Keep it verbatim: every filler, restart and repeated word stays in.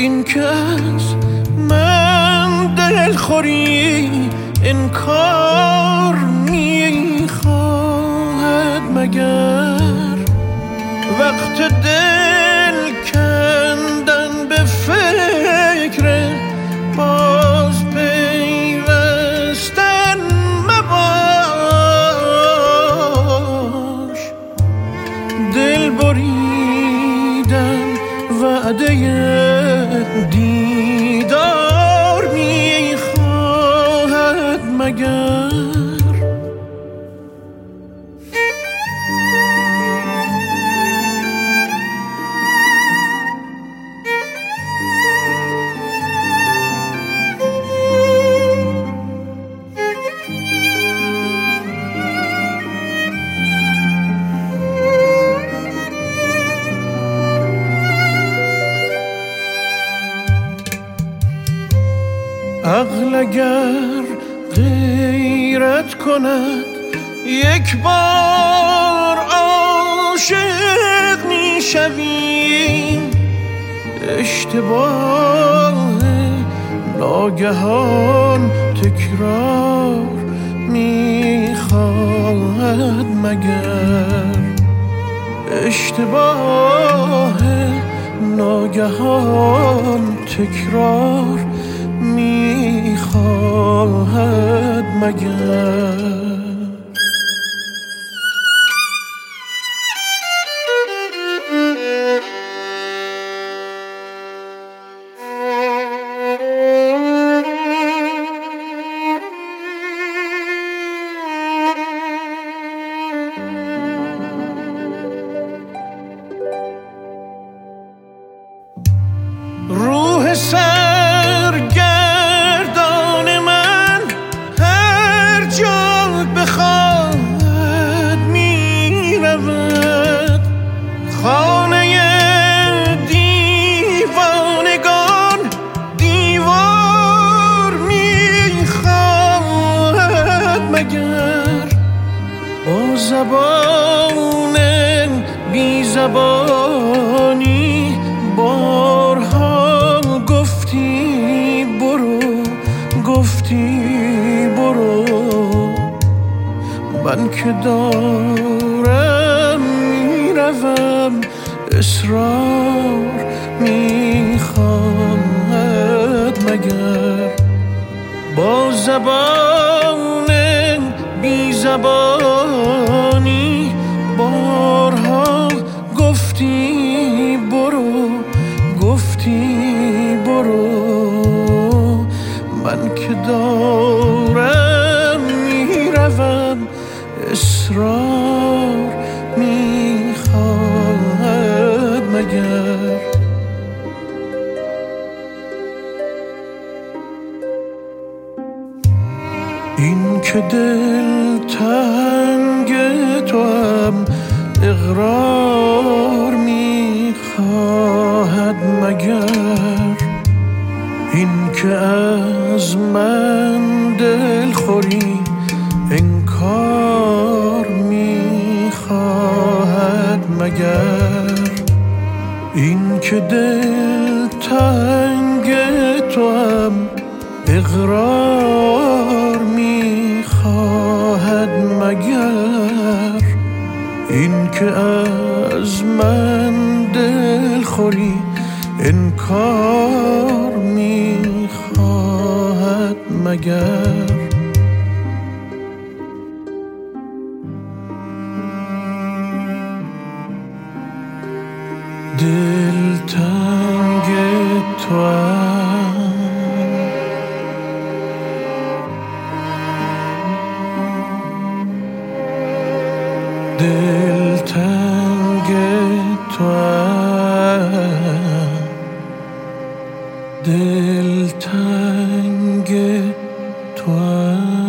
این که از من دلخوری انکار میخواهد مگر وقت دل کندن به فکر باز پیوستن مباش. دل بریدن وعده دیدار میخواهد مگر عقل اگر غیرت کند یک بار عاشق میشویم. اشتباه ناگهان تکرار میخواهد مگر اشتباه ناگهان تکرار میخواهد مگر روح سرگردان من هر جا بخواهد میرود. خانه دیوانگان دیوار میخواهد مگر با زبان بی زبانی بارها گفتی برو گفتی برو. من که دارم میروم اصرار میخواهد مگر با زبان بی زبانی بارها گفتی برو گفتی برو. من که دارم میروم اصرار میخواهد مگر این که دل تنگ تو هم اقرار میخواهد مگر این که از من دلخوری انکار میخواهد مگر این که دل تنگ تو هم اقرار میخواهد مگر این که از من دلخوری انکار میخواهد مگر دل تنگ تو هم دل تنگ تو هم دل تنگ تو هم